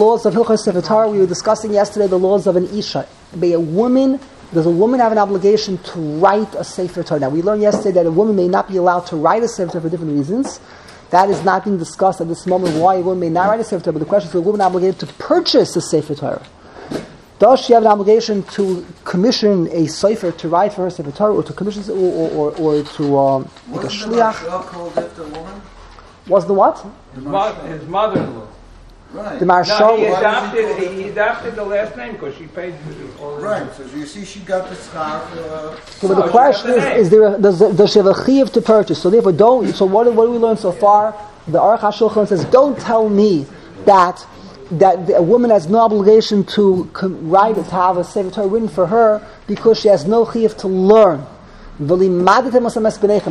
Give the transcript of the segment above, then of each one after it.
laws of Hilchos Sefer Torah. We were discussing yesterday the laws of an Isha. Does a woman have an obligation to write a Sefer Torah? Now, we learned yesterday that a woman may not be allowed to write a Sefer Torah for different reasons. That is not being discussed at this moment, why a woman may not write a Sefer Torah. But the question is, is a woman obligated to purchase a Sefer Torah? Does she have an obligation to commission a Sefer to write for her Sefer Torah, or to commission, or to make a shliach? Was the what? His mother-in-law. Right. The Marshal. He adopted the last name because she paid for it. Right. So you see, she got the scarf. So the question is does she have a chiyuv to purchase? So therefore, don't. So what do we learn so far? The Aruch HaShulchan says, don't tell me that a woman has no obligation to write it, to have a Sefer Torah written for her because she has no chiyuv to learn. Women have no chiyuv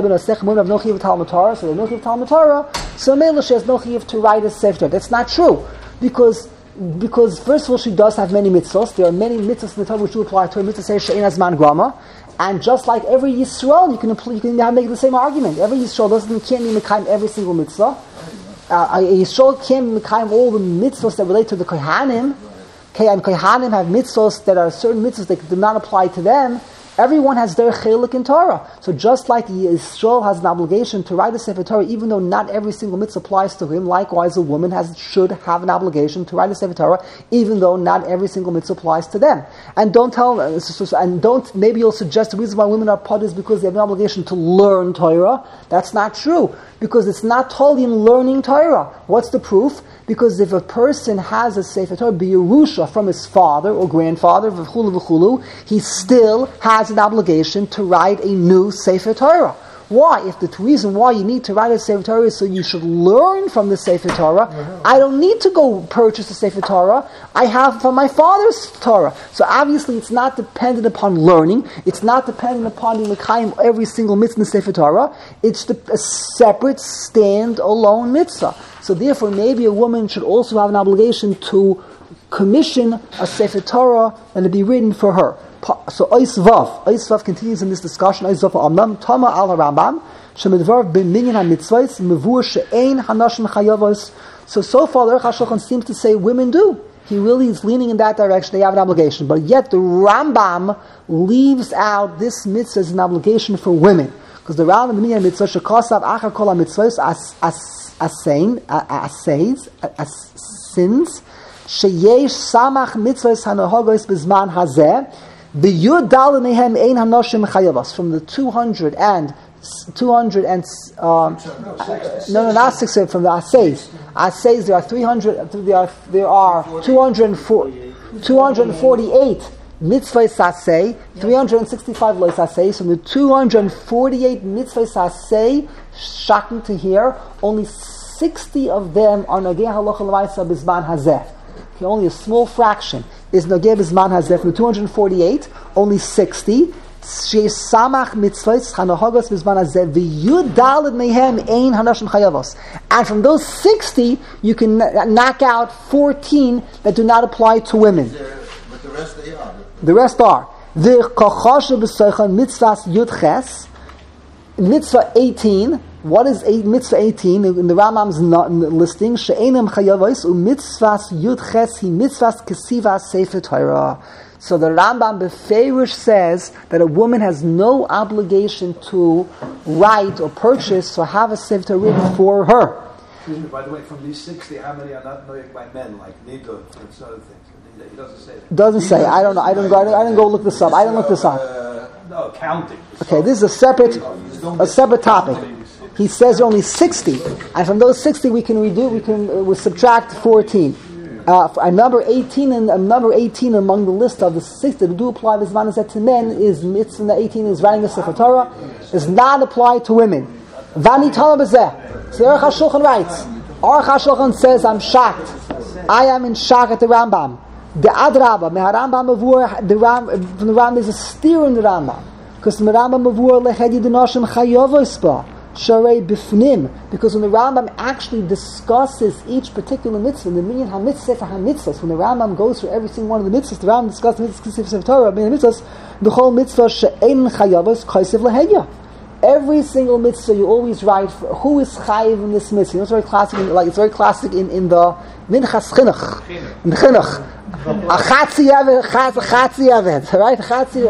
to Talmud Torah, so they have no chiyuv to Talmud Torah. So Mela, she has no chiyuv to write a Sefer Torah. That's not true, because first of all, she does have many mitzvahs. There are many mitzvahs in the Torah which do apply to her. Mitzvah says she'ein hazman grama, and just like every Yisrael, you can make the same argument. Every Yisrael can't be mekayim every single mitzvah. A Yisrael can't be mekayim all the mitzvahs that relate to the Kohanim. And Kohanim have mitzvahs that are certain mitzvahs that do not apply to them. Everyone has their chelik in Torah. So just like Yisrael has an obligation to write a Sefer Torah, even though not every single mitzvah applies to him, likewise a woman should have an obligation to write a Sefer Torah, even though not every single mitzvah applies to them. And maybe you'll suggest the reason why women are put is because they have an obligation to learn Torah. That's not true, because it's not totally in learning Torah. What's the proof? Because if a person has a Sefer Torah b'Yerusha from his father or grandfather, v'chulu, he still has an obligation to write a new Sefer Torah. Why? If the reason why you need to write a Sefer Torah is so you should learn from the Sefer Torah, I don't need to go purchase a Sefer Torah. I have from my father's Torah. So obviously it's not dependent upon learning. It's not dependent upon the mekayim every single mitzvah in the Sefer Torah. It's a separate, stand-alone mitzvah. So therefore, maybe a woman should also have an obligation to commission a Sefer Torah and to be written for her. So Ois Vav continues in this discussion. Ois Vav Amnam Tama al Rambam Shemedvar b'minyan hamitzvos mevur she'ein hanashim chayavos. So far, the Aruch HaShulchan seems to say women do. He really is leaning in that direction. They have an obligation, but yet the Rambam leaves out this mitzvah as an obligation for women, because the Rambam b'minyan mitzvah shekasav achar kol hamitzvos sins sheyesh samach mitzvos hanahagos bezman hazeh. From the 248 from the Assays. Assays, there are 248 mitzvahs asay, 365 lois asay. So the 248 mitzvahs asay, shocking to hear, only 60 of them are nageh halacha l'maisa bizman hazeh. Okay, only a small fraction is nageh bizman hazeh. From the 248, only 60. Samach mitzvahs chanahagos bizman hazeh v'yud daled mehem ein hanashim chayavos. And from those 60, you can knock out 14 that do not apply to women. But the rest they are. The rest are the kachasha b'soichan mitzvahs yud ches, mitzvah 18. What is mitzvah 18 in the Rambam's listing? She'enem chayavos u'mitzvahs yud ches hi mitzvahs kesivas sefer Torah. So the Rambam Beferish says that a woman has no obligation to write or purchase or have a sefer Torah written for her. Excuse me, by the way, from these 60, how many are not knowing by men, like Nidud and some other things? He doesn't say that. Doesn't say. I don't know. I didn't go look this up. I didn't look this up. No, counting. Okay, this is a separate topic. He says there are only 60, and from those 60 we can subtract 14. Number 18 among the list of the 60 that do apply this manaseh to men is mitzvah 18 is writing a sefer Torah, does not apply to women. Vani tala b'zeh. So the Aruch HaShulchan writes. Aruch HaShulchan says, I'm shocked. I am in shock at the Rambam. The Adraba, Meharambam Mavur, from the Rambam is a steer in the Rambam. Because the Rambam Mavur lechedi denoshim chayovospa, sharei bifnim. Because when the Rambam actually discusses each particular mitzvah, the minyan hamitzvah for hamitzvahs, when the Rambam goes through every single one of the mitzvahs, the Rambam discusses the mitzvahs of Torah, the whole mitzvah she'ein chayovos kaisev lehedya. every single mitzvah you always write for, who is chayiv in this mitzvah. You know, it's very classic. It's very classic in the Minchas Chinuch. In Chinuch, a chatzi eved, right? Chatzi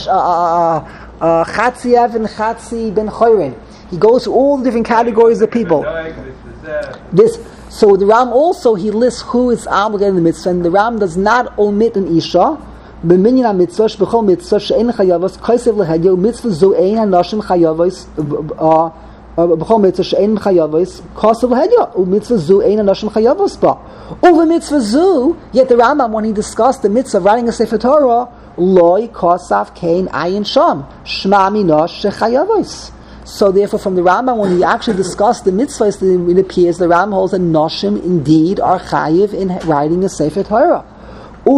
eved, chatzi ben chorin. He goes through all the different categories of people. So the Ram also, he lists who is obligated in the mitzvah, and the Ram does not omit an isha. B'minyan mitzvah shbechol mitzvah she'en chayavos kaisev lehedyo mitzvah zo ein hanashim chayavos b'chol mitzvah she'en chayavos kaisev lehedyo u'mitzvah zo ein hanashim chayavos ba u've mitzvah zo. Yet the Rambam, when he discussed the mitzvah of writing a Sefer Torah, loy kasav kein ayin sham shma minash shechayavos. So therefore, from the Rambam, when he actually discussed the mitzvahs, it appears the Rambam holds that Noshim indeed are chayiv in writing a Sefer Torah. And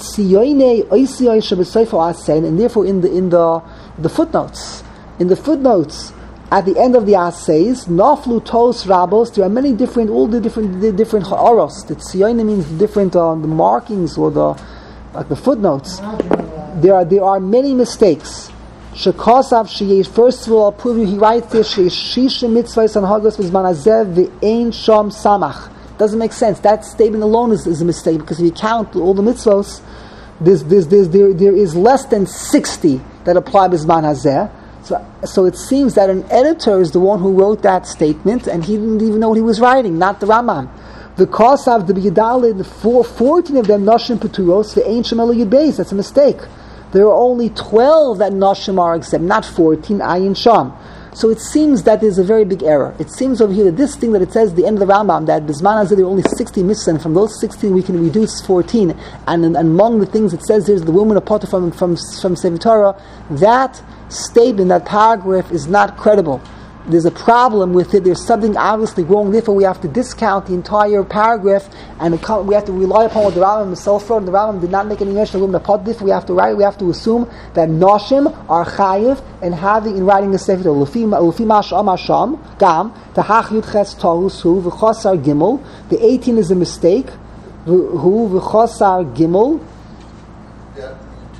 therefore, in the footnotes, at the end of the Asays, Naflu Tos Rabos, there are many different, all the different ha'aros. The tziyonim means different the markings or the footnotes. There are many mistakes. Shekasav sheyesh. First of all, I'll prove you. He writes there sheyesh shisha mitzvahs and hagos v'zman hazeh v'ein sham samach. Doesn't make sense. That statement alone is a mistake, because if you count all the mitzvos, there is less than 60 that apply b'zman hazeh. So it seems that an editor is the one who wrote that statement, and he didn't even know what he was writing, not the Rambam. The Kasav, the B'yadalid, 14 of them Noshim Peturos v'ein sham elo yud beis. That's a mistake. There are only 12 that Noshim are exempt, not 14, Ayin Sham. So it seems that there's a very big error. It seems over here that this thing that it says at the end of the Rambam, that Bizman Hazeh there are only 60 mitzvahs, and from those 16 we can reduce 14, and among the things it says there's the woman apart from Sefer Torah, that statement, that paragraph is not credible. There's a problem with it. There's something obviously wrong. Therefore, we have to discount the entire paragraph, and we have to rely upon what the Rambam himself wrote. The Rambam did not make any mention of women apart. Therefore, we have to assume that Noshim are chayiv and having in writing a Sefer Torah. Lufi masham hasham gam tahach yud ches tahus hu v'chosar gimel. The 18 is a mistake. Hu v'chosar gimel. From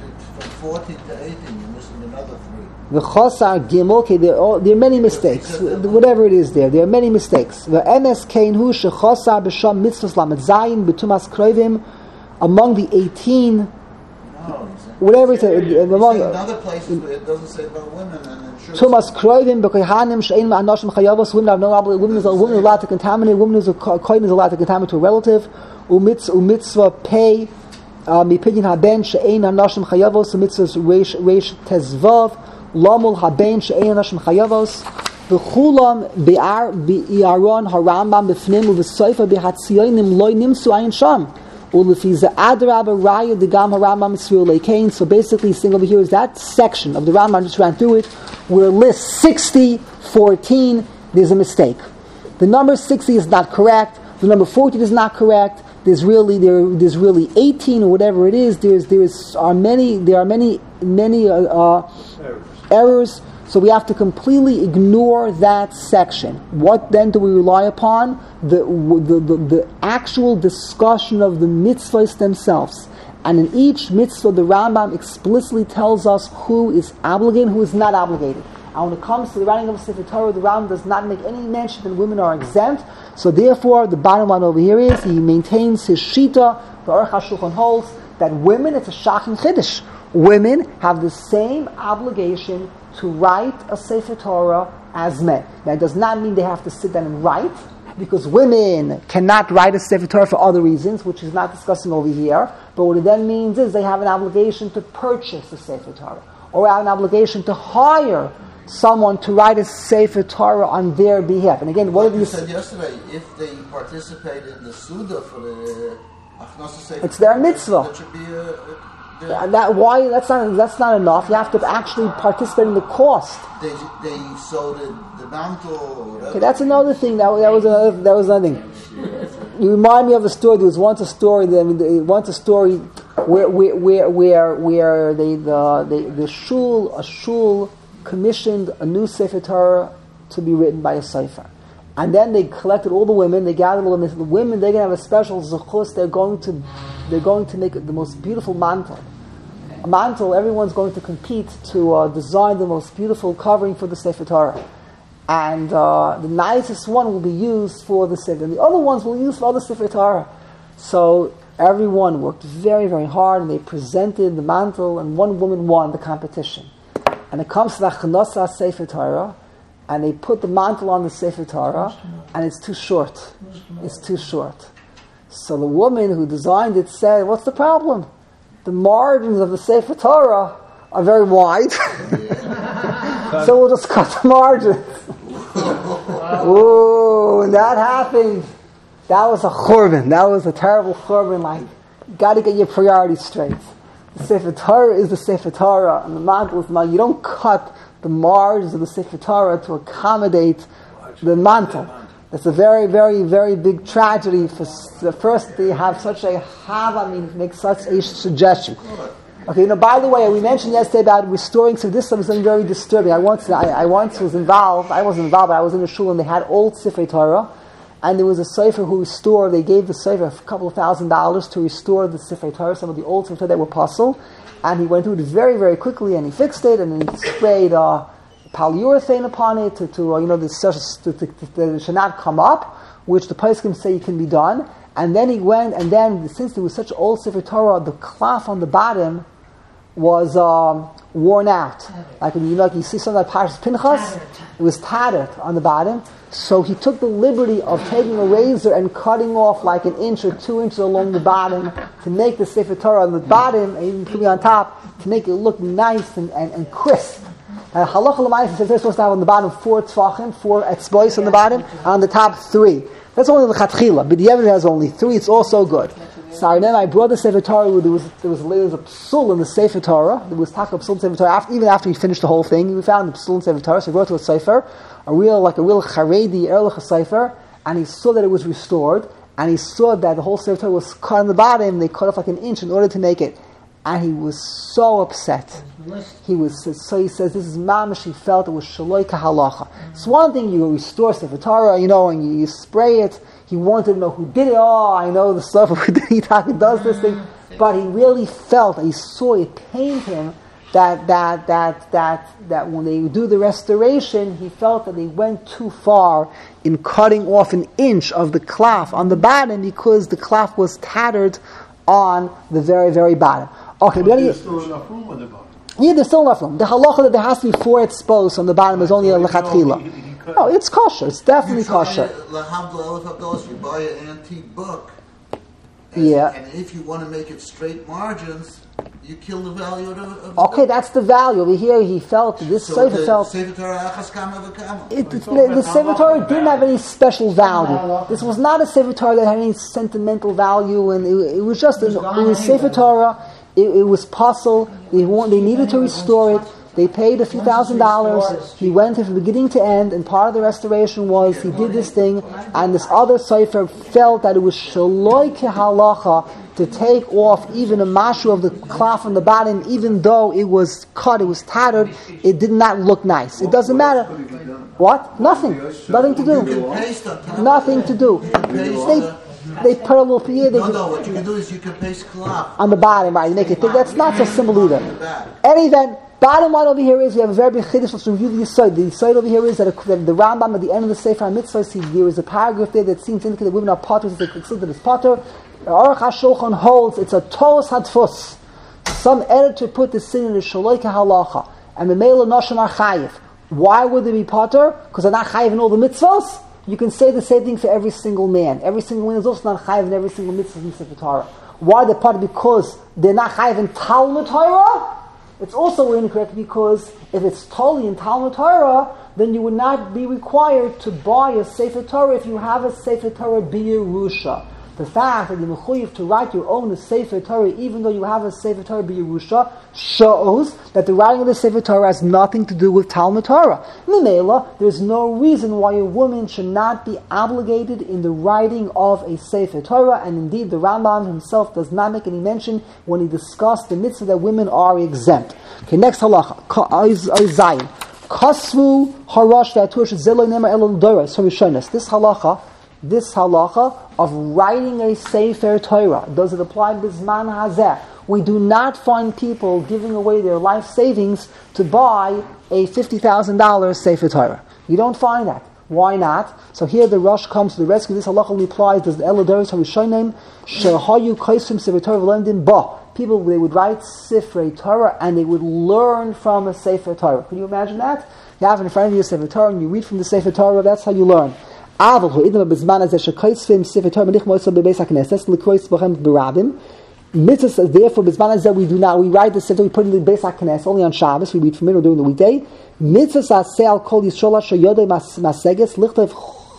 14 to 18, you're missing another 3. The Chosar Gimel, okay, there are many mistakes. Whatever it is there are many mistakes. The MS Kain Hu Shechosar B'Sham Mitzvahs Lamed Zayin B'Tumas Kroivim, among the 18, whatever it is. In other places where it doesn't say about women, and Tumas Kroivim B'Kohanim She'ein Ma'anoshim Chayavos. Women have no obligation. Women are allowed to contaminate. Kohen is allowed to contaminate to a relative. Umitzvah Pei Mipidyin Haben She'ein Ma'anoshim Chayavos. Umitzvah Reish Tezvav. Lamul haben she'ein hanashim chayavos v'chulam bi'aron harambam b'fnim u'v'soifa b'hatziyonim loy nimsu ayin sham u'lefi z'adraba raya degam harambam mitzvah leikein. So basically, saying over here is that section of the Rambam, I just ran through it, where it lists 60, 14, there's a mistake. The number 60 is not correct. The number 14 is not correct. There's really 18 or whatever it is. There are many errors, so we have to completely ignore that section. What then do we rely upon? The actual discussion of the mitzvahs themselves. And in each mitzvah, the Rambam explicitly tells us who is obligated and who is not obligated. And when it comes to the writing of the Sefer Torah, the Rambam does not make any mention that women are exempt. So therefore, the bottom line over here is, he maintains his shita. The Aruch HaShulchan holds that women, it's a shachin chiddush. Women have the same obligation to write a Sefer Torah as men. That does not mean they have to sit down and write, because women cannot write a Sefer Torah for other reasons, which is not discussing over here. But what it then means is they have an obligation to purchase a Sefer Torah, or have an obligation to hire someone to write a Sefer Torah on their behalf. And again, what did you said yesterday? If they participate in the Suda for the Achnasa Sefer, it's their mitzvah. That should be That's not enough. You have to actually participate in the cost. They sold the mantle or whatever. Okay, that's another thing. That was another thing. You remind me of a story. There was once a story. Where the shul commissioned a new Sefer Torah to be written by a sefer. And then they collected all the women, they gathered all the women, they're going to have a special zechus, they're going to make the most beautiful mantle. mantle, everyone's going to compete to design the most beautiful covering for the Sefer Torah. And the nicest one will be used for the Sefer, and the other ones will be used for other Sefer Torah. So everyone worked very, very hard, and they presented the mantle, and one woman won the competition. And it comes to the Chanasa Sefer Torah, and they put the mantle on the Sefer Torah, and it's too short. It's too short. So the woman who designed it said, what's the problem? The margins of the Sefer Torah are very wide, so we'll just cut the margins. Ooh, when that happened, that was a churban. That was a terrible churban. Like, you got to get your priorities straight. The Sefer Torah is the Sefer Torah, and the mantle is the mantle. You don't cut the margins of the Sefer Torah to accommodate the mantle. That's a very, very, very big tragedy. For the first, they have such a make such a suggestion. Okay, by the way, we mentioned yesterday about restoring, so this is something very disturbing. I once was involved, I wasn't involved, but I was in a shul and they had old Sefer Torah, and there was a Sefer who restored, they gave the Sefer a couple of $1,000s to restore the Sefer Torah, some of the old Sefer Torah that were puzzled, and he went through it very, very quickly, and he fixed it, and then he sprayed polyurethane upon it to it should not come up, which the poskim say it can be done. And then he went, and then since there was such old Sefer Torah, the cloth on the bottom was worn out. Like when you see something like Parshas Pinchas, it was tattered on the bottom. So he took the liberty of taking a razor and cutting off like 1 inch or 2 inches along the bottom to make the Sefer Torah on the bottom, and even put it on top, to make it look nice and crisp. Halacha l'maisa says they're supposed to have on the bottom 4 tzvachim, 4 etzbois on the bottom, and on the top 3. That's only the chatchila, but the Yemen has only 3. It's also good. So I remember I brought the Sefer Torah where there was a psul in the Sefer Torah. There was taka psul in the Sefer Torah. Even after he finished the whole thing, we found the psul in the Sefer Torah. So he brought to a Sefer, a real Charedi Erlich Sefer, and he saw that it was restored, and he saw that the whole Sefer Torah was cut on the bottom. They cut off like 1 inch in order to make it. And he was so upset. He says, this is mamash, he felt it was shaloi kahalacha. It's one thing you restore Sefer Torah, and you spray it. He wanted to know who did it. Oh, I know the stuff he does this thing. But he really felt, he saw it pained him that when they do the restoration, he felt that they went too far in cutting off 1 inch of the cloth on the bottom because the cloth was tattered on the very, very bottom. Okay, there's still enough room on the bottom. Yeah, there's still enough room. The halacha that there has to be 4 etzbos on the bottom is only a lechatchila. No, it's kosher. It's definitely kosher. You buy an antique book, and if you want to make it straight margins, you kill the value of the okay, that's the value. Over here, he felt, this Sefer felt... The Sefer Torah didn't have any special value. This was not a Sefer Torah that had any sentimental value, and it was just it was Sefer Torah. It was puzzle. They needed to restore it. They paid a few $1,000s. He went from beginning to end, and part of the restoration was he did this thing, and this other Sefer felt that it was shaloi kehalacha to take off even a mashu of the cloth on the bottom, even though it was cut, it was tattered, it did not look nice. It doesn't matter. What? Nothing. Nothing to do. Nothing to do. They put a little... what you can do is you can paste cloth on the bottom, right? You make it thick. That's not so simple either. Any event, bottom line over here is we have a very big chiddush. Let's review the Yisod. The Yisod over here is that the Rambam at the end of the Sefer HaMitzvah, there is a paragraph there that seems to indicate that women are potters. They consider this potter. Aruch HaShulchan holds it's a Toros Hadfus. Some editor put this in the Shaloi Halacha, and the Mela Noshim are chayiv. Why would they be potter? Because they're not chayiv in all the mitzvahs. You can say the same thing for every single man. Every single man is also not chayiv in every single mitzvah in Sefer Torah. Why are they potter? Because they're not chayiv in Talmud Torah. It's also incorrect because if it's totally in Talmud Torah, then you would not be required to buy a Sefer Torah if you have a Sefer Torah b'Yerusha. The fact that you're mechuyev to write your own Sefer Torah, even though you have a Sefer Torah b'Yerusha, shows that the writing of the Sefer Torah has nothing to do with Talmud Torah. Memela, there's no reason why a woman should not be obligated in the writing of a Sefer Torah, and indeed the Rambam himself does not make any mention when he discussed the mitzvah that women are exempt. Okay, next halacha, Zayin. Kasvu harash v'atush zeloi nemer elon doros. So this halacha of writing a Sefer Torah, does it apply bisman hazeh? We do not find people giving away their life savings to buy a $50,000 Sefer Torah. You don't find that. Why not? So here the Rosh comes to the rescue. This halacha only applies to the Eladoris HaRishonim Shehayu Kaisim Sefer Torah V'Lemdim Ba. People, they would write Sefer Torah and they would learn from a Sefer Torah. Can you imagine that? You have in front of you a Sefer Torah and you read from the Sefer Torah. That's how you learn. Therefore, Bisman Azeh, we write the Sefer, we put it in the Beis HaKnesses, only on Shabbos, we read from it or during the weekday. Mitzvah Aseh al Kol Yisrael Asher Yodei Maseges, Lichtov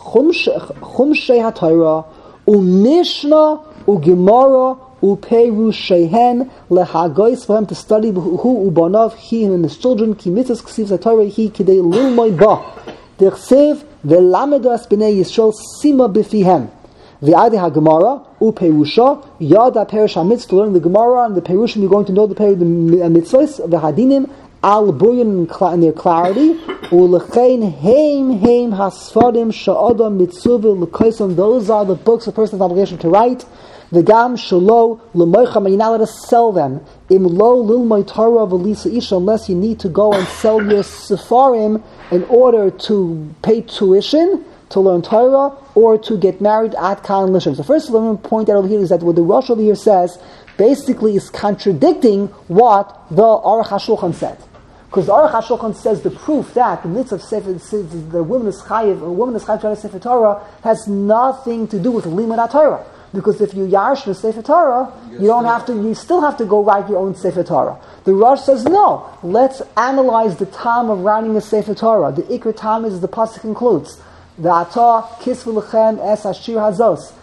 Chumshei HaTorah, U'Mishnah, U'Gemara, U'Perush Shehen, Lehagois, for him to study who U'Banav, he and his children, Ki Mitzvah Ksiv HaTorah, he Kidei Lilmoi Ba, Derchsev, Ve'lamedo As B'nei Yisrael, Sima B'fihem. V'adi HaGemara, U'Perusha, Yada Perish HaMitzvah, to learn the Gemara and the Perushim, you're going to know the Mitzvahs, V'Hadinim, Al Buyin in their clarity, U'Lechein Heim Hasfadim Sha'adam Mitzuvah L'Kaisom, those are the books a person has obligation to write. The Gam Shalo L'Moicham, you're not allowed to sell them. Im Lo Lilmoi Torah V'Lisa Isha, unless you need to go and sell your Sefarim in order to pay tuition, to learn Torah, or to get married at Kal Lishim. So first of all, I'm going to point out over here is that what the Rosh over here says basically is contradicting what the Aruch HaShulchan said. Because the Aruch HaShulchan says the proof that the mitzvah of Sefer, the woman is chayiv, a woman is chayiv to write Sefer Torah has nothing to do with Limud HaTorah. Because if you yarsh the Sefer Torah, you still have to go write your own Sefer Torah. The Rosh says, no, let's analyze the time of writing a Sefer Torah. The Ikr time is the pasuk includes. V'ata kisvu lechem es ashir hazos.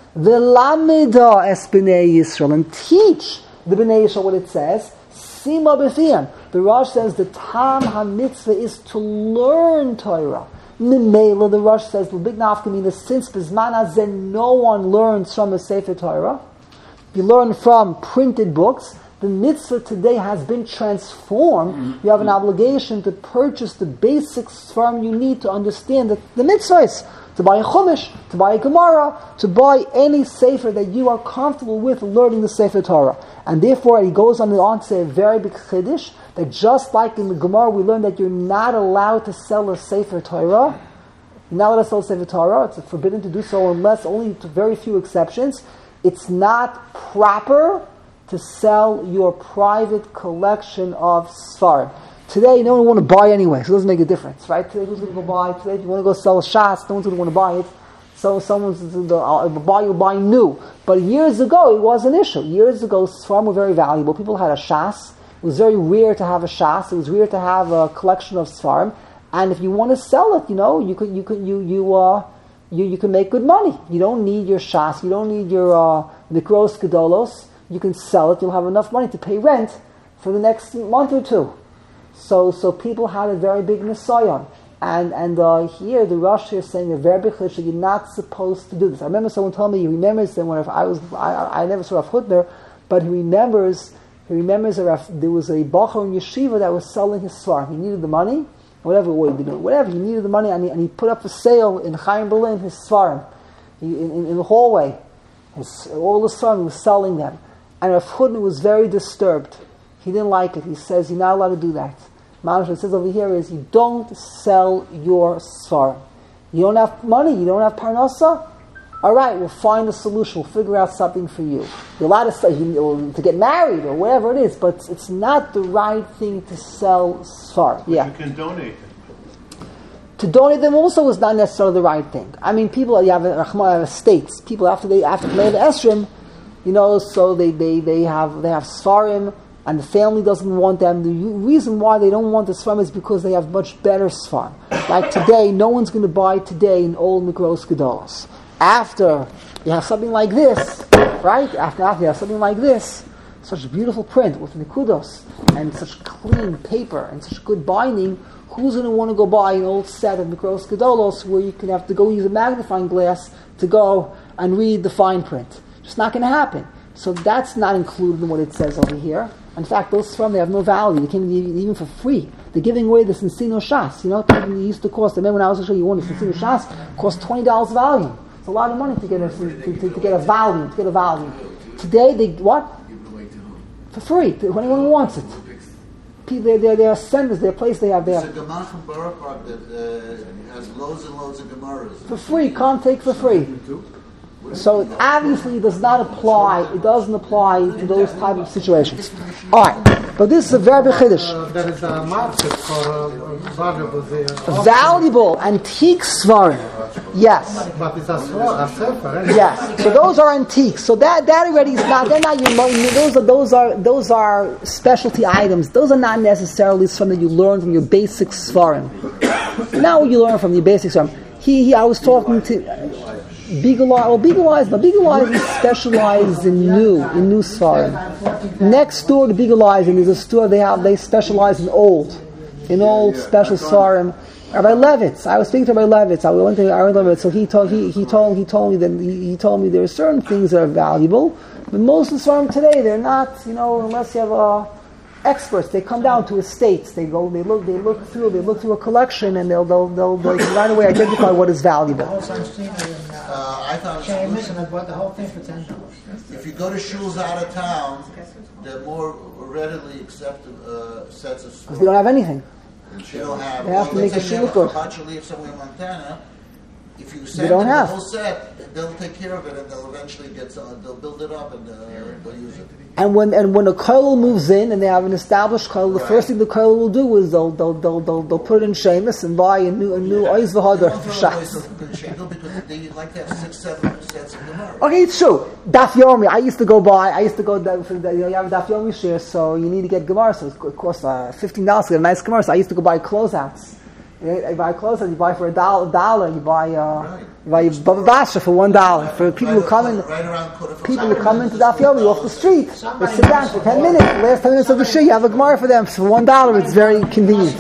V'lamida es b'nei Yisrael. And teach the b'nei Yisrael what it says. Sima b'fiyam. The Rosh says the tam ha-mitzvah is to learn Torah. Mimela, the Rosh says, the big nafkamina, since Bizman Hazeh no one learns from a Sefer Torah. You learn from printed books. The mitzvah today has been transformed. You have an obligation to purchase the basic sfarm you need to understand the mitzvah is to buy a chumash, to buy a gemara, to buy any sefer that you are comfortable with learning the Sefer Torah. And therefore, he goes on to say a very big chiddush that just like in the Gemara, we learn that you're not allowed to sell a Sefer Torah. You're not allowed to sell a Sefer Torah. It's forbidden to do so unless only to very few exceptions. It's not proper to sell your private collection of Sfarim. Today, no one want to buy anyway, so it doesn't make a difference, right? Today, who's going to go buy? Today, if you want to go sell a Shas, no one's going to want to buy it. So someone's you'll buy new. But years ago, it was an issue. Years ago, Sfarim were very valuable. People had a Shas. It was very rare to have a Shas. It was rare to have a collection of Sfarim. And if you want to sell it, you can make good money. You don't need your Shas. You don't need your Mikros Gedolos. You can sell it. You'll have enough money to pay rent for the next month or two. So people had a very big nisayon. And here the Rosh is saying a very big chiddush, you're not supposed to do this. I remember someone told me he remembers that when I never saw Rav Hutner, but he remembers there was a bacher in yeshiva that was selling his svarim. He needed the money, whatever he needed the money, and he put up for sale in Chaim Berlin his svarim in the hallway. All the svarim, he was selling them, and Rav Hutner was very disturbed. He didn't like it. He says you're not allowed to do that. Mamash, it says over here is you don't sell your Sfarim. You don't have money, you don't have parnasa? Alright, we'll find a solution, we'll figure out something for you. You're allowed to get married or whatever it is, but it's not the right thing to sell Sfarim. Yeah. You can donate them. To donate them also is not necessarily the right thing. I mean, people, you have estates. People after play the Esrim, so they have Sfarim, and the family doesn't want them. The reason why they don't want the Sfarim is because they have much better Sfarim. Like today, no one's going to buy today an old Mikros Gedolos. After you have something like this, right? After you have something like this, such beautiful print with Nikudos, and such clean paper, and such good binding, who's going to want to go buy an old set of Mikros Gedolos where you can have to go use a magnifying glass to go and read the fine print? Just not going to happen. So that's not included in what it says over here. In fact, those Sfarim, they have no value. They can't even for free. They're giving away the Cincino Shas. They used to cost, I remember when I was actually, you want a Cincino Shas, cost $20 volume. It's a lot of money to get a volume. Today, they, what? for free to anyone who wants it. There are centers, there are places they have there. There's a Gemara from Borough Park that has loads and loads of Gemaras. For free, can't take for free. So it obviously does not apply, it doesn't apply to those type of situations. Alright, but this is a very big chiddush. There is a market for valuable antique svarim. Yes. But it's a sefer. Yes. So those are antiques. So that already is not. They're not your money. Those are specialty items. Those are not necessarily something you learn from your basic svarim. Now you learn from your basic svarim. I was talking to Bigalai is specialized in new svarim. Next door to Bigalai is a store they specialize in old special svarim. Rabbi Levitz, I was speaking to Rabbi Levitz. I went to Levitz, so he told me there are certain things that are valuable, but most of the svarim today they're not. Unless you have experts, they come down to estates. They look through a collection, and they'll right away identify what is valuable. I thought Seamus, and I bought the whole thing for $10. If you go to shuls out of town, they're more readily accepted sets of Because they don't have anything. They don't have. They have to make a shul good. Actually, if somewhere in Montana, if you They send don't them have. the whole set, they'll take care of it, and they'll eventually they'll build it up and they'll use it. And when a kollel moves in and they have an established kollel, the first thing the kollel will do is they'll put in shemus and buy a new oiz v'hadar for shas. Because they like to have 6-7 sets of Gemara. Okay, it's true. Daf Yomi. I used to go you have a Daf Yomi share, so you need to get Gemara. So it costs $15 to get a nice Gemara. So I used to go buy closeouts. You buy closeouts. You buy for $1. You buy Baba Basra for $1. For people who come in, into Daf Yomi off the street, they sit down for 10 minutes. The last 10 minutes of the share, you have a Gemara for them. So for $1, it's very convenient.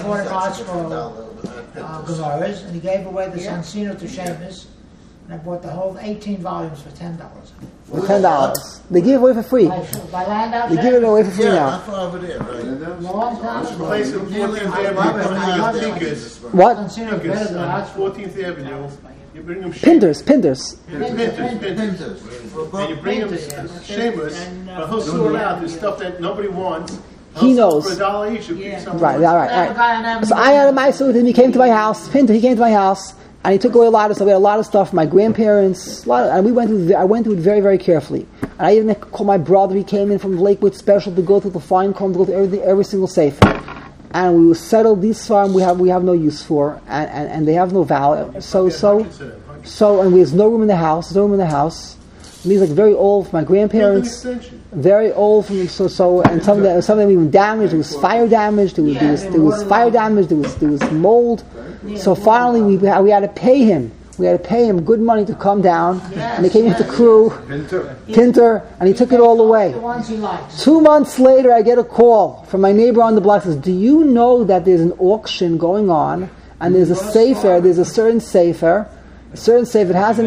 Gemaras, and he gave away the Sansino to Seamus, and I bought the whole 18 volumes for $10. For $10. They give it away for free. By land out They give it away for free Yeah, now. not far over there, right? long time ago. Place of 14th Avenue. What? Sansino is better than ours. 14th Avenue. You bring them Pinders. Pinters. Pinters. And you bring them Seamus, but he'll sort out the stuff that nobody wants. He knows. For $1 each, you pick something. Right. So I had a mice with him. He came to my house. Pinter. He came to my house, and he took away a lot of stuff. We had a lot of stuff from my grandparents. I went through it very, very carefully. And I even called my brother. He came in from Lakewood Special to go through the fine comb, to go through every single safe. And we will settle these farm we have no use for, and they have no value. So and there's no room in the house. And these like very old from my grandparents. Very old from and some of them even damaged. There was fire damage. There was fire damage. There was mold. So finally we had to pay him. We had to pay him good money to come down, and they came with the crew, Pinter, and he took it all away. 2 months later, I get a call from my neighbor on the block. Says, "Do you know that there's an auction going on, and there's a sefer? There's a certain sefer. It has an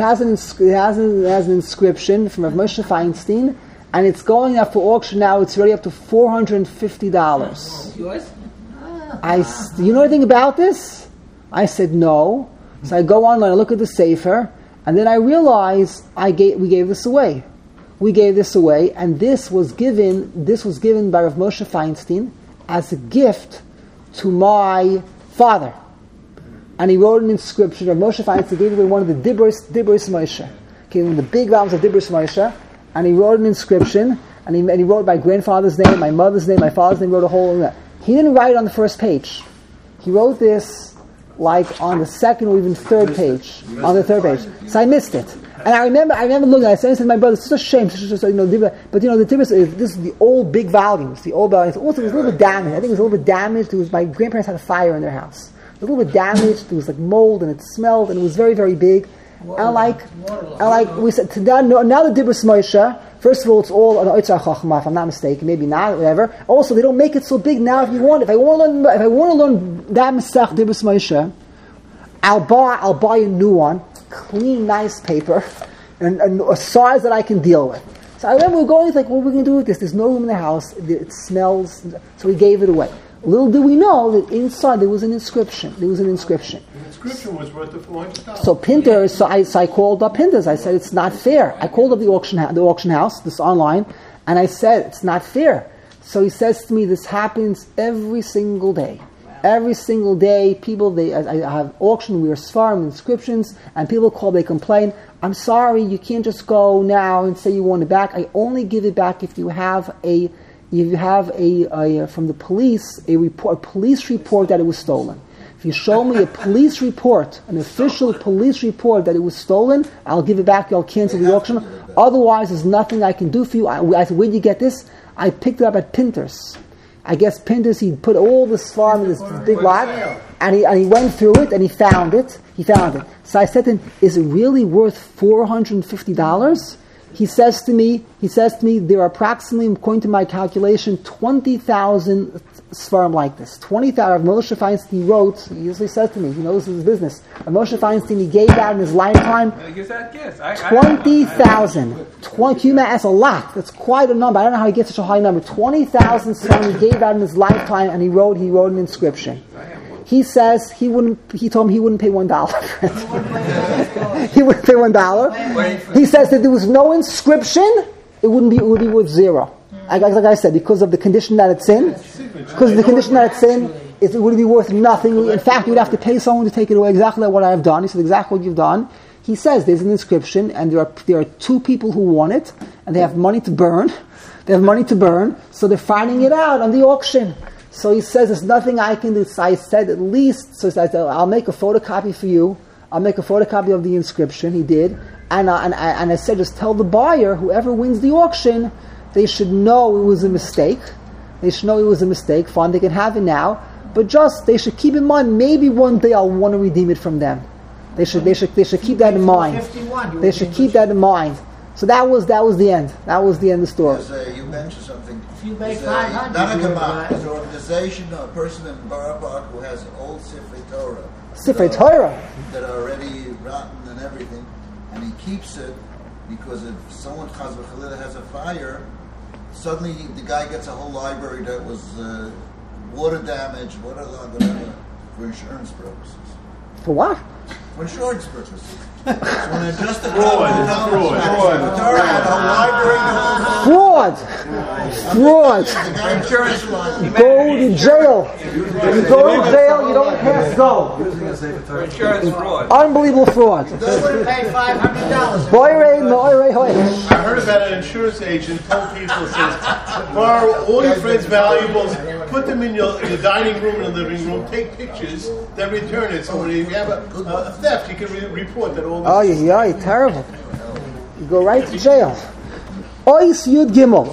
inscription from Rav Moshe Feinstein, and it's going up for auction now. It's already up to $450. Yours? You know anything about this?" I said no. So I go online, I look at the sefer, and then I realize we gave this away. We gave this away, and this was given by Rav Moshe Feinstein as a gift to my father. And he wrote an inscription. Rav Moshe Feinstein gave away one of the Dibros Moshe. Gave him the big volumes of Dibros Moshe, and he wrote an inscription, and he wrote my grandfather's name, my mother's name, my father's name, wrote a whole. He didn't write it on the first page. He wrote this like on the second or even third page. On the third page. So I missed it. And I remember looking, I said to my brother, it's such a shame, but the difference is, this is the old big volumes, Also, it was a little bit damaged. I think it was a little bit damaged. My grandparents had a fire in their house. It was a little bit damaged, there was like mold, and it smelled, and it was very, very big. And we said, now the Dibros Moshe, first of all, it's all an Oitzar Chachma, if I'm not mistaken, maybe not, whatever. Also, they don't make it so big now. If I want to learn that Masech Dibros Moshe, I'll buy a new one, clean, nice paper, and a size that I can deal with. So I remember going, what are we going to do with this? There's no room in the house. It smells. So we gave it away. Little do we know that inside there was an inscription. The inscription was worth $400. So Pinter, I called up Pinter's. I said it's not fair. I called up the auction house, this online, And I said, it's not fair. So he says to me, this happens every single day. Every single day, people, I have auction, we are svarim, inscriptions, and people call, they complain, I'm sorry, you can't just go now and say you want it back. I only give it back if you have a from the police, a police report that it was stolen. If you show me a police report, an official police report that it was stolen, I'll give it back, I'll cancel the auction. Otherwise, there's nothing I can do for you. I said, where did you get this? I picked it up at Pinter's. I guess Pinter's, he put all this farm in this big lot, and he went through it, and he found it. So I said to him, is it really worth $450? He says to me, there are approximately, according to my calculation, 20,000 svarim like this. 20,000. Moshe Feinstein wrote, he usually says to me, he knows his business. Moshe Feinstein, he gave out in his lifetime 20,000. That's a lot. That's quite a number. I don't know how he gets such a high number. 20,000 svarim he gave out in his lifetime, and he wrote an inscription. He says he told him he wouldn't pay $1 for it. He wouldn't pay $1. He says that there was no inscription, it would be worth zero. Like I said, because of the condition that it's in. Because of the condition that it's in, it would be worth nothing. In fact, you would have to pay someone to take it away. Exactly what I have done. He said exactly what you've done. He says there's an inscription, and there are two people who want it, and they have money to burn. So they're finding it out on the auction. So he says, there's nothing I can do. So I said, at least, so he said, I'll make a photocopy for you. I'll make a photocopy of the inscription. He did. And I said, just tell the buyer, whoever wins the auction, they should know it was a mistake. Fine, they can have it now. But just, they should keep in mind, maybe one day I'll want to redeem it from them. They should keep that in mind. They should keep that in mind. So that was the end. That was the end of the story. You mentioned something. If you make 500, there's an organization, a person in Borough Park who has old Sifrei Torah. That are already rotten and everything, and he keeps it because if someone Chaz v'Chalila has a fire, suddenly the guy gets a whole library that was water damage, whatever, for insurance purposes. For what? For insurance purposes. So when just the Fraud. Go to jail. You go to jail, you don't pass go. Insurance fraud. Unbelievable fraud. They would pay $500. I heard about an insurance agent told people, says, borrow all your friends' valuables, put them in your dining room and the living room, take pictures, then return it. So when you have a theft, you can report that all this. Oh, yeah, terrible. You go right to jail. Ois Yud Gimel.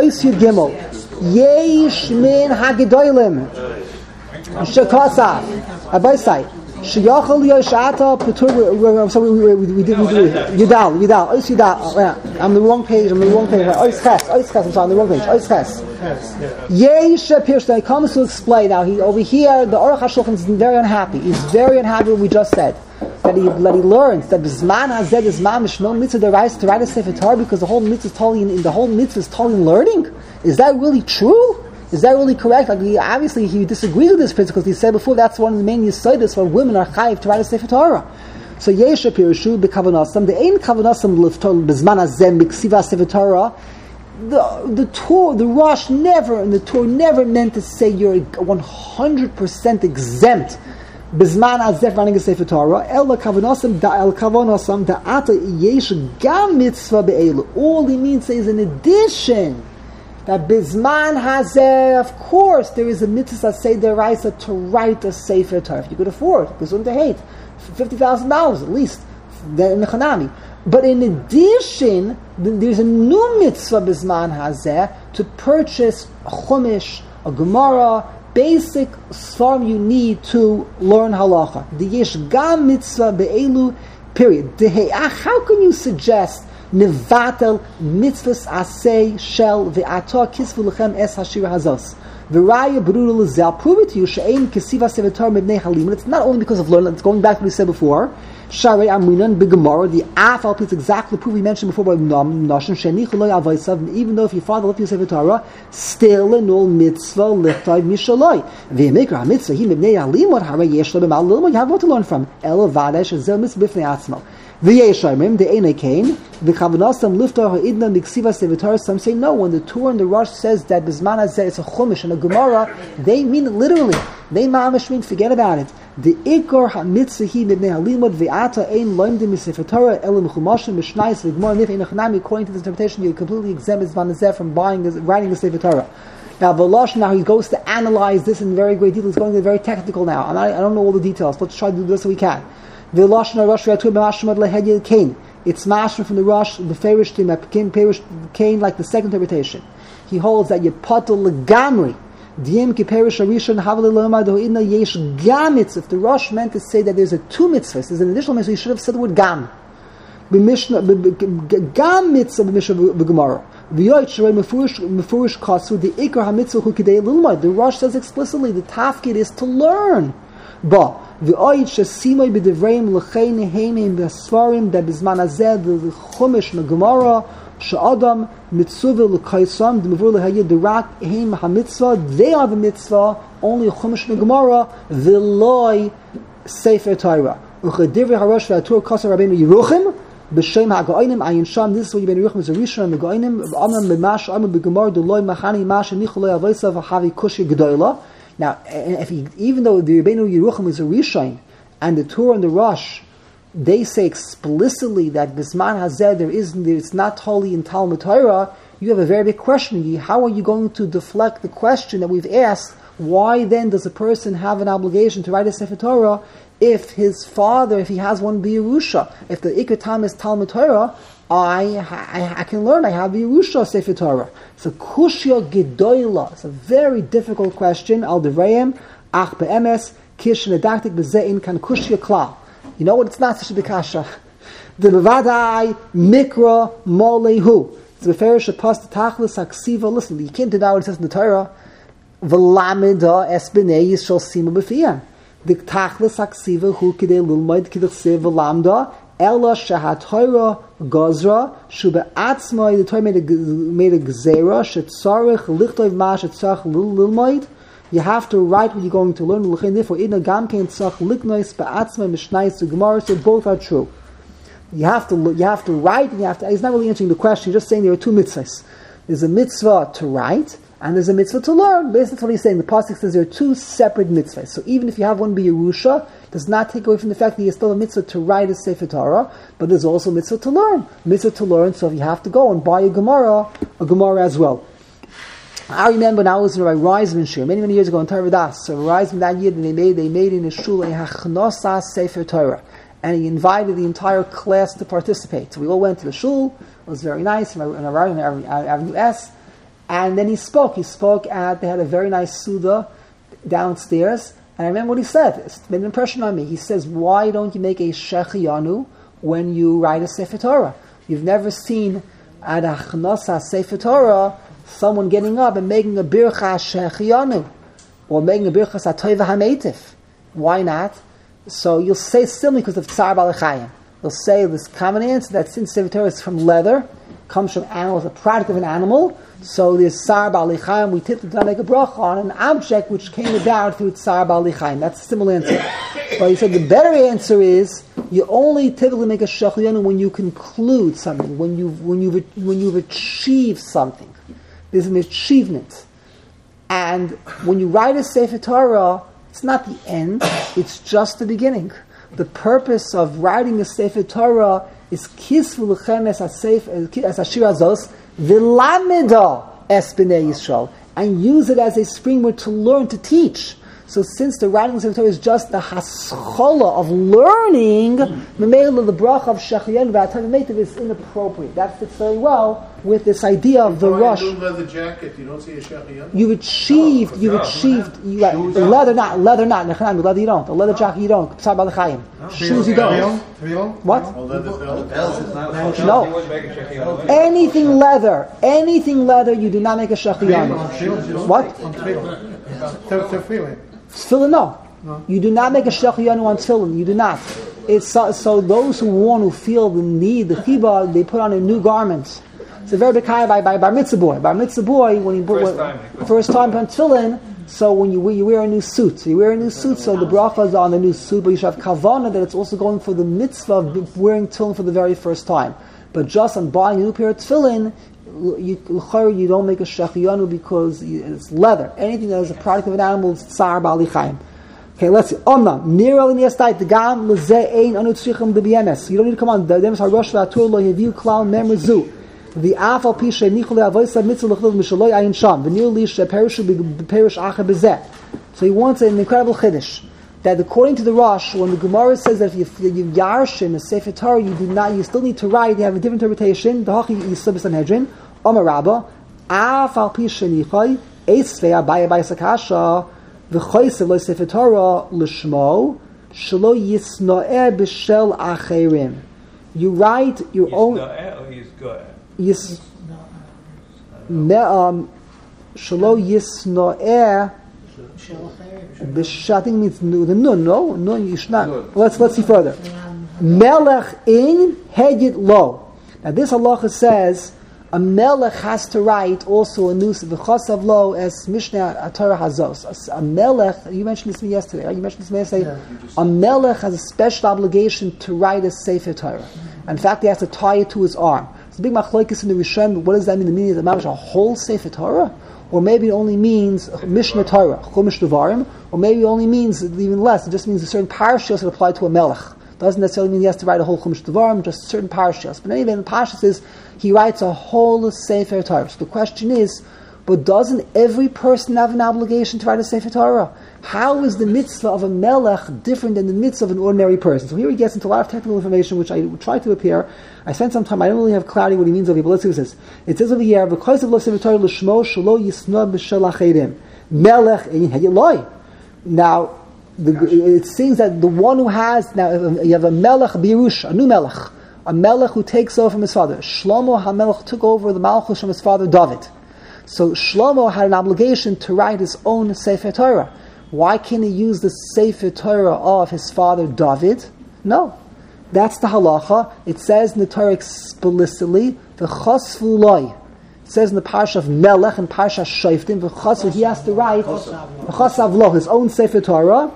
Yesh min hagedolim. Shekasa. Abaisai. Sheyachol yoshata putur. We did Yudal. Ois Yudal. I'm the wrong page. Ois Ches. I'm sorry, on the wrong page. Ois Ches. Yesh Pirsh. He comes to explain now. Over here, the Aruch HaShulchan is very unhappy. He's very unhappy with what we just said. That he learns that Bisman Hazeh Bisman Mishmel Mitzvah the right to write a Sefer Torah because the whole mitzvah is totally in the whole mitzvah is totally in learning. Is that really true? Is that really correct? Like obviously he disagrees with this principle because he said before that's one of the main yisodos for women are chayiv to write a Sefer Torah. So Yesha Pirushu b'kavanasam the ain't kavanasam l'ftol Bisman Hazeh b'ksiva Sefer Torah. The Torah, the Rosh never and the Torah never meant to say you're 100% exempt. Bizman azef running a Sefer Torah. El kavanasam da'ata yesh gam mitzvah be'elu. All he means is in addition that Bizman hazeh. Of course, there is a mitzvah say deraisa to write a Sefer Torah if you could afford. Because wouldn't they hate $50,000 at least in the Chanami. But in addition, there's a new mitzvah Bizman hazeh to purchase a chumash, a Gemara. Basic svarim you need to learn halacha. The yesh gam mitzvah be'elu, period. How can you suggest nevatel mitzvahs asay shel ve'ata kisvu lechem es hashira hazos? V'raya berurah l'zel. Prove it to you she'ein kesiva sefer Torah mibnei halim. It's not only because of learning. It's going back to what we said before. Sharei Amrinan b'Gemara, the afal is exactly the proof we mentioned before by Nashon Shenichu lo yavaisav. Even though if your father left you Sefer Torah, still in all mitzvah lichtayv mishaloi. V'yemikra mitzvah he mibnei alimot harei yesh lo b'mal lilmo. You have what to learn from. El vadesh zel mitzvah b'fnei atzmo. V'yeshaymim the Einay Kain v'chavanasam liftar ha'idna miksiva sevitar. Some say no. When the Torah and the Rosh says that Bisman Hazeh it's a Chumash and a Gemara, they mean it literally. They ma'amish mean forget about it. The ikor ha'mitzvahi mibnei halimud ve'ata ein loimdim misefer Torah elim chumashim mishnayis v'gemara nif einachanami. According to this interpretation, you completely exempt Bisman Hazeh from writing the Sefer Torah. Now, Volosh, now he goes to analyze this in very great detail. He's going to be very technical now. I don't know all the details. Let's try to do this so we can. Volosh na Rosh Re'atur b'mashmad lehedil Kain. It's mashma from the Rosh, the Ferish to Perish Kain, like the second interpretation. He holds that Yepatul legamri. Diem kiperish arishon havali lomad ho'idna yesh gam mitzvah. If the Rosh meant to say that there's a two mitzvahs, there's an additional mitzvah, he should have said the word gam. Gam mitzvah b'mishnah v'gemara. The Rosh says explicitly the tafkid is to learn. But the Shesimoy b'devreim l'chein heimim b'sfarim that b'zman hazeh the chumash n'gemara she'adam mitzuvah l'kaisam d'mevur l'hayid d'rak heim hamitzvah. They are the mitzvah. Only chumash n'gemara v'loy sefer Torah. Uchadivrei harosh v'atur kasar Rabbeinu Yeruchim. B'shem ha'ga'onim ayin sham. This is what Rabbeinu Yeruchim is a rishon and the ga'onim. Amram b'mash amram b'gemar d'loy machani mash nichulei avosav ha'havi kushi gedoyla. Now, even though the Rabbeinu Yeruchim is a rishon and the Torah and the Rosh, they say explicitly that Bisman Hazeh it's not holy in Talmud Torah. You have a very big question. How are you going to deflect the question that we've asked? Why then does a person have an obligation to write a Sefer Torah if his father, if he has one B'Yerusha? If the Ikar Tam is Talmud Torah, I can learn. I have B'Yerusha Sefer Torah. It's a kushya gedoyla. It's a very difficult question. Al devrayim ach be'emes kish nedaktik b'zein kan kushya klal. You know what? It's not such a bikasha. The bevadai mikra molehu. It's the ferish apost tachlis haksiva. Listen, you can't deny what it says in the Torah. V'lamida es b'nei yishol sima b'fiyam. The tachlis haksiva hu kidei lulmaid kidachsev v'lamda ela shahat Torah gazra shu be'atzmai. The Torah made a gzera shetzarich lichtov ma shetzarich lulmaid. You have to write what you're going to learn. Therefore, idna gam kein tzach liknois be'atzmai mishnayis to gemara. So both are true. You have to write, and you have to. He's not really answering the question. He's just saying there are two mitzvahs. There's a mitzvah to write, and there's a mitzvah to learn. Basically, that's what he's saying. The pasuk says there are two separate mitzvahs. So even if you have one B'Yerusha, it does not take away from the fact that you still a mitzvah to write a Sefer Torah, but there's also a mitzvah to learn. Mitzvah to learn. So if you have to go and buy a Gemara as well. I remember when I was in Rabbi Reisman Shir many years ago in Torah Das. So Reisman that year they made in a shul a Hachnosa Sefer Torah, and he invited the entire class to participate. So we all went to the shul. It was very nice. And I arrived in Avenue S, and then he spoke. They had a very nice Suda downstairs, and I remember what he said. It made an impression on me. He says, "Why don't you make a Shechiyanu when you write a Sefer Torah? You've never seen at Hachnosa Sefer Torah someone getting up and making a bircha shechiyanu or making a bircha satoiva hametif. Why not? So you'll say still because of tsar balachayim. You'll say this common answer that since Sefer Torah is from leather, comes from animals, a product of an animal. So there's tsar balachayim. We typically don't make a bracha on an object which came about through tsar balachayim. That's a similar answer. But he said the better answer is you only typically make a shechiyanu when you conclude something, when you've achieved something. There's an achievement. And when you write a Sefer Torah, it's not the end, it's just the beginning. The purpose of writing a Sefer Torah is kisvu lechem es hashir hazos v'lamida es b'nei Yisrael, and use it as a springboard to learn, to teach. So since the writing of the Sefer Torah is just the haschola of learning, the bracha of Shechiyan v'atav is inappropriate. That fits very well with this idea of the Rosh. You leather jacket, you don't see a Shechiyan? You've achieved, leather you don't. A leather jacket you don't. Shoes you don't. What? No. Anything leather, you do not make a Shechiyan. What? Tefillin, no. You do not make a shechiyanu on tefillin. You do not. It's so those who feel the need, the chiba, they put on a new garment. It's a very big high by bar mitzvah boy. Bar mitzvah boy, when he first time put on tefillin, So when you wear a new suit, so the bracha is on the new suit, but you should have kavanah that it's also going for the mitzvah of wearing tefillin for the very first time. But just on buying a new pair of tefillin, you don't make a shechiyanu because it's leather. Anything that is a product of an animal is tsar ba'ali chayim. Okay, let's see. Omnam nira l'niastayt gam lezeh ein anu tzrichim d'biemes. You don't need to come on. The demis harosh v'atur lo yeviu klal memrezu. The afal pishe nichol avoysa mitzvah l'chlil mishaloi ayin sham. V'nir li sheperishu b'perish acha bezeh. So he wants an incredible chiddush that according to the Rosh, when the Gemara says that if you yarshim a sefer Torah, you still need to write. You have a different interpretation. The hachi yisub Sanhedrin. Omar Rabba afal pishe nichol esvei abaya b'yisakasha. V'choysev lo sefer Torah l'shmo shelo yisno'eh b'shel acherim. You write your own. Shelo yisno'eh b'shel. I think it means the nun. No, you should not. Let's see further. Melech in hegit lo. Now this halacha says a melech has to write also a nus v'chosav lo as Mishnah Torah Hazos. A melech, you mentioned this to me yesterday. Right? You mentioned this to me yesterday. A melech has a special obligation to write a sefer Torah. In fact, he has to tie it to his arm. It's a big machlokes in the Rishon. What does that mean? The meaning of the mamash a whole sefer Torah, or maybe it only means Mishnah Torah, Chumash Devarim, or maybe it only means even less. It just means a certain parashas that apply to a melech. Doesn't necessarily mean he has to write a whole Chumash Devarim, just certain parashas. But anyway, the parashas is he writes a whole Sefer Torah. So the question is, but doesn't every person have an obligation to write a Sefer Torah? How is the mitzvah of a melech different than the mitzvah of an ordinary person? So here he gets into a lot of technical information, which I try to appear. I spent some time, I don't really have clarity what he means over here, but let's see what it says. It says over here, because of lo Sefer Torah l'shmo shelo yisna b'shel acherim. Melech ein heyeloi. Now, it seems that the one who has, now you have a melech birush, a new melech. A melech who takes over from his father. Shlomo HaMelech took over the malchus from his father David. So Shlomo had an obligation to write his own Sefer Torah. Why can't he use the Sefer Torah of his father David? No. That's the halacha. It says in the Torah explicitly, v'chosvu loi. It says in the parsha of Melech and parsha Shoftim, v'chosvu, he has to write v'chosav lo, his own Sefer Torah.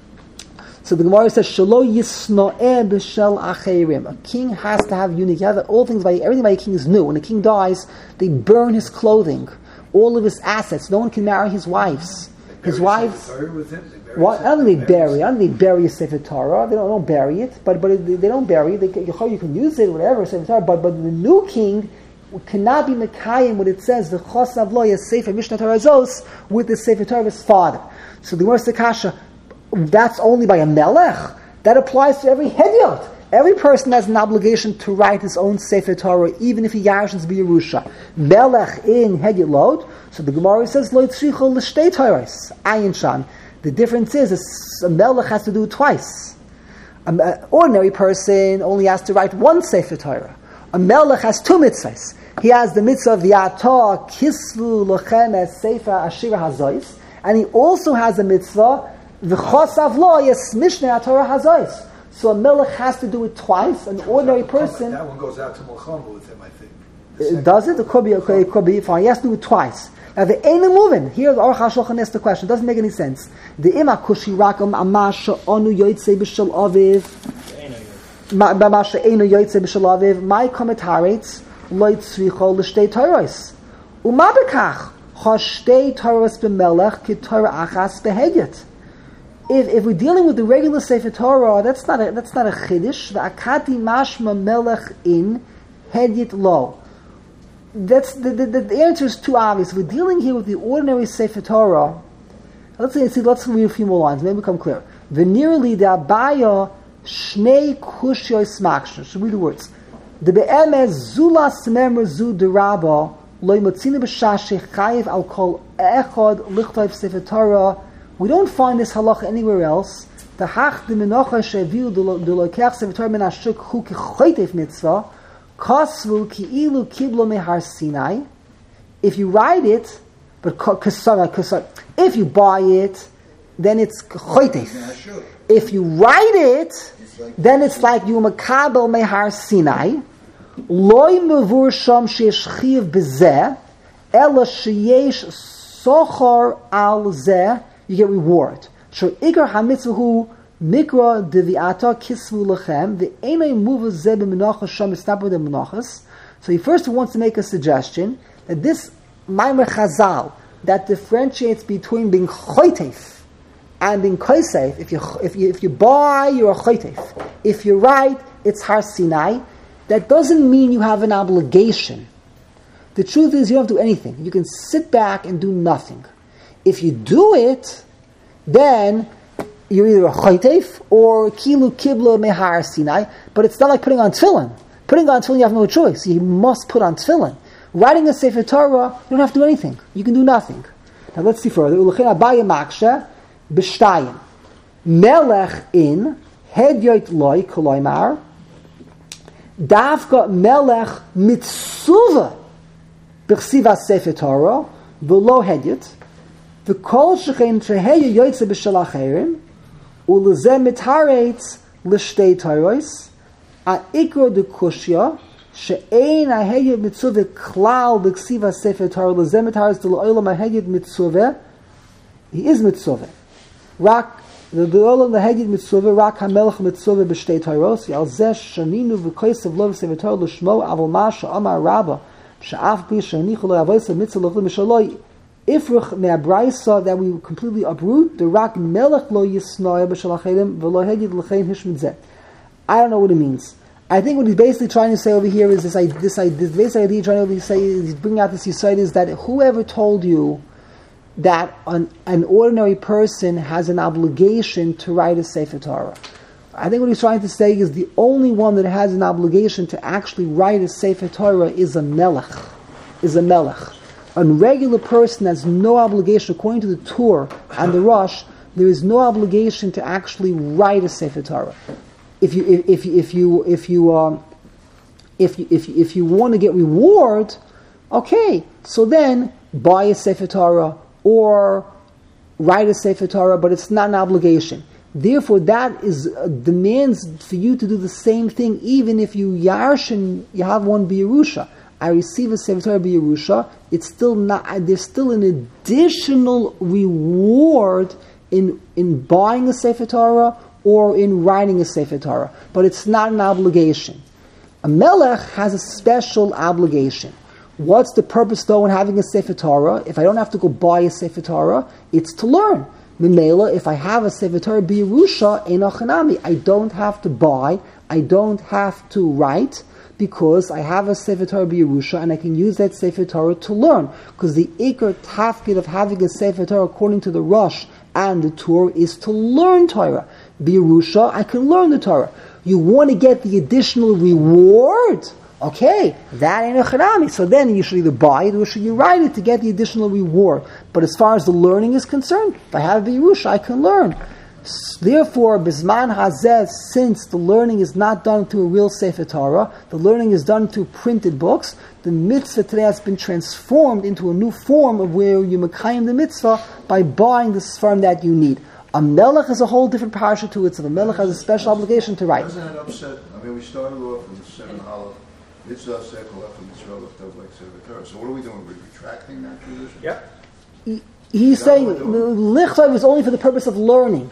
So the Gemara says, "Shelo yisno'eh b'shel acherim." A king has to have unique. Everything by a king is new. When a king dies, they burn his clothing, all of his assets. No one can marry his wives. His wives. What? I don't think they bury. I don't think they bury a Sefer Torah. They don't bury it, but they don't bury it. You can use it, whatever Sefer Torah. But the new king cannot be mekayim what it says the chosav lo Sefer Mishnah Torah Zos with the Sefer Torah of his father. So the Gemara says kasha. That's only by a melech. That applies to every hedyot. Every person has an obligation to write his own Sefer Torah, even if he yarshins b'Yerusha. Melech in hedyot load. So the Gemara says lo tzricho l'shtei Torahs ayin shan. The difference is a melech has to do it twice. An ordinary person only has to write one Sefer Torah. A melech has two mitzvahs. He has the mitzvah of the atah kisvu lochem es sefer ashira hazois, and he also has a mitzvah v'chosav lo yes mishneh Torah hazois. So a melech has to do it twice. An ordinary person. That one goes out to Mulchama with him, I think. Does it? It could be. Okay, it could be fine. He has to do it twice. Now the ain't moving. Here the Aruch HaShulchan asks the question. It doesn't make any sense. The ima kushi rakam amasha onu yoytze b'shel aviv. Amasha enu yoytze b'shel aviv. My commentaries loy tzricho l'shtei Torahs. Uma bekach chashtei Torahs b'melech ki Torah achas behedyet. If we're dealing with the regular Sefer Torah, that's not a chiddush. The akati mashma melech in hedyet lo. That's the answer is too obvious. If we're dealing here with the ordinary Sefer Torah, let's read a few more lines. Maybe become clear. V'nirli de abaya shnei kushyois maksha. So read the words. The be'emez zulas memra zu deraba loy motzina b'shash chayiv al kol echad lichtayv Sefer Torah. We don't find this halacha anywhere else. The hach de menocha sheviu de lokech Sefer Torah min hashuk hu kechoytev mitzvah kasvu ki'ilu kiblo mehar Sinai. If you write it, but if you buy it, then it's choytev. If you write it, then it's like you makabel mehar Sinai. Loy mevur sham sheyesh chiv bezeh ela sheyesh sochar al zeh, you get reward. So ikar hamitzvahu mikra deviata kisvu lechem ve'enay muva zeh b'menachas sham estaber de menachas. So he first wants to make a suggestion that this Maimer Chazal that differentiates between being choytef and being koseif. If you buy, you're a choytef. If you write, it's Har Sinai. That doesn't mean you have an obligation. The truth is, you don't have to do anything. You can sit back and do nothing. If you do it, then you're either a choytef or kilu kibla mehar Sinai. But it's not like putting on tefillin. Putting on tefillin, you have no choice. You must put on tefillin. Writing a Sefer Torah, you don't have to do anything. You can do nothing. Now let's see further. Ulachin Abaye Maksha b'shtayim melech in hedyot loy koloymar davka melech mitzuva b'chsiva Sefer Torah v'lo hedyot v'kol shechein sheheyu yoytze b'shalacherim ulezeh mitharetz l'shtei Torahs ha'ikro d'kushya she'ein ha'heyed mitzvah klal b'ksiva sefer Torah l'zeh mitharetz d'l'olam ha'heyed mitzvah he is mitzvah rak l'olam ha'heyed mitzvah rak ha'melech mitzvah b'shtei Torahs yal zeh shaninu v'koysev lo sefer Torah l'shmo avol ma she'amar rabba she'af pi she'nichu lo yavoysev mitzvah l'chlim mishaloi ifruch me'abraisa that we completely uproot the rak melech lo yisnoya b'shalachedim v'lo heyed l'chein hishmid zeh. I don't know what it means. I think what he's basically trying to say over here is this basic idea he's trying to say, he's bringing out this insight is that whoever told you that an ordinary person has an obligation to write a Sefer Torah. I think what he's trying to say is the only one that has an obligation to actually write a Sefer Torah is a melech. A regular person has no obligation, according to the Torah and the Rosh, there is no obligation to actually write a Sefer Torah. If you want to get reward, okay, so then buy a Sefer Torah or write a Sefer Torah, but it's not an obligation. Therefore, that is demands for you to do the same thing, even if you yarshin, you have one b'Yerusha. I receive a Sefer Torah b'Yerusha. It's still not. There's still an additional reward in buying a Sefer Torah or in writing a Sefer Torah, but it's not an obligation. A melech has a special obligation. What's the purpose though in having a Sefer Torah? If I don't have to go buy a Sefer Torah, it's to learn. Memela, if I have a Sefer Torah b'Yerusha, einochanami, I don't have to buy, I don't have to write, because I have a Sefer Torah b'Yerusha and I can use that Sefer Torah to learn. Because the ikar tafkid of having a Sefer Torah according to the Rosh and the Torah is to learn Torah. B'Yerusha, I can learn the Torah. You want to get the additional reward? Okay, that ain't a charami. So then you should either buy it or should you write it to get the additional reward. But as far as the learning is concerned, if I have B'Yerusha, I can learn. Therefore, Bisman Hazeh, since the learning is not done through a real Sefer Torah, the learning is done through printed books, the mitzvah today has been transformed into a new form of where you mekayim the mitzvah by buying the sfarm that you need. A melech has a whole different parasha to it, so the melech has a special obligation to write. Doesn't it upset? I mean, we started off with the 7 aleph, mitzvah sekel after mitzvah left like Sefer Torah. So what are we doing? We're retracting that tradition? Yep. He's saying lichtav is only for the purpose of learning.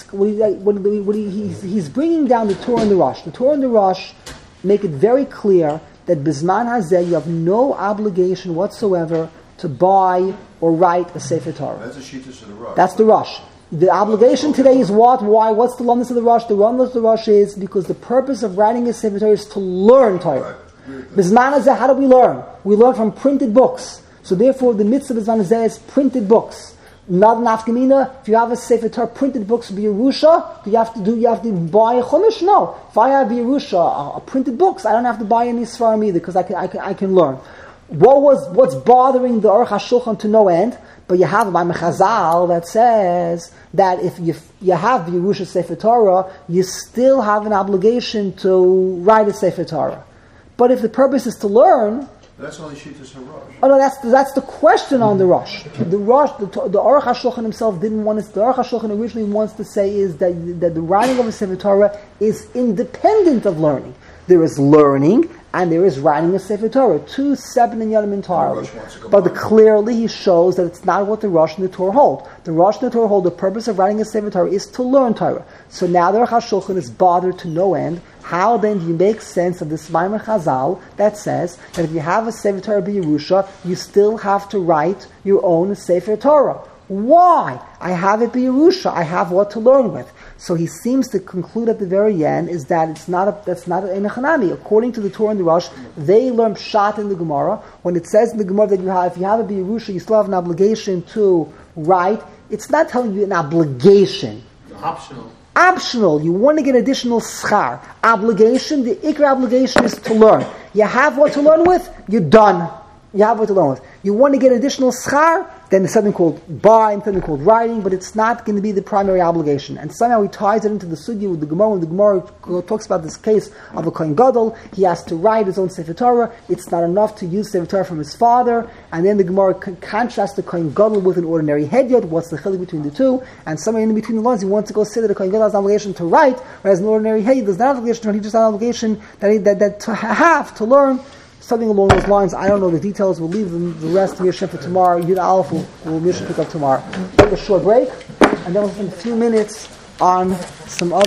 He's bringing down the Torah and the Rosh. The Torah and the Rosh make it very clear that bisman hazeh you have no obligation whatsoever to buy or write a Sefer Torah. That's a shittus of the Rosh. That's the Rosh. The obligation today is what? Why? What's the lumnus of the Rosh? The lumnus of the Rosh is because the purpose of writing a Sefer Torah is to learn Torah. Bisman hazeh, how do we learn? We learn from printed books. So therefore, the mitzvah of Bisman is printed books. Not an afkamina. If you have a Sefer Torah printed books b'Yerusha, you have to buy a chumash? No. If I have b'Yerusha, printed books, I don't have to buy any sfarim either because I can learn. What's bothering the Aruch HaShulchan to no end? But you have a Chazal that says that if you have b'Yerusha Sefer Torah, you still have an obligation to write a Sefer Torah. But if the purpose is to learn, that's only shittus HaRosh. Oh no, that's the question on the Rosh. The Rosh, the Aruch HaShulchan himself didn't want to. The Aruch HaShulchan originally wants to say is that the writing of a Sefer Torah is independent of learning. There is learning, and there is writing a Sefer Torah. 2 separate inyanim entirely. But clearly he shows that it's not what the Rosh and the Torah hold. The Rosh and the Torah hold the purpose of writing a Sefer Torah is to learn Torah. So now the Aruch HaShulchan is bothered to no end. How then do you make sense of this Maimer Chazal that says that if you have a Sefer Torah b'Yerusha, you still have to write your own Sefer Torah? Why? I have it b'Yerusha. I have what to learn with. So he seems to conclude at the very end is that that's not an Hanami. According to the Torah and the Rosh, they learn Pshat in the Gemara. When it says in the Gemara that if you have it b'Yerusha, you still have an obligation to write. It's not telling you an obligation. Optional. You want to get additional schar. Obligation, the ikra obligation is to learn. You have what to learn with, you're done. You have what to learn with. You want to get additional schar, then there's something called bar and something called writing, but it's not going to be the primary obligation. And somehow he ties it into the sugya with the Gemara. When the Gemara talks about this case of a Kohen Gadol, he has to write his own Sefer Torah. It's not enough to use Sefer Torah from his father. And then the Gemara contrasts the Kohen Gadol with an ordinary hedyot. What's the chiluk between the two? And somewhere in between the lines, he wants to go say that a Kohen Gadol has an obligation to write, whereas an ordinary hedyot does not have an obligation to write. He just has an obligation that to have, to learn. Something along those lines. I don't know the details. We'll leave the rest of Yeshua for tomorrow. Yud Aleph will pick up tomorrow. Take a short break, and then we'll spend a few minutes on some other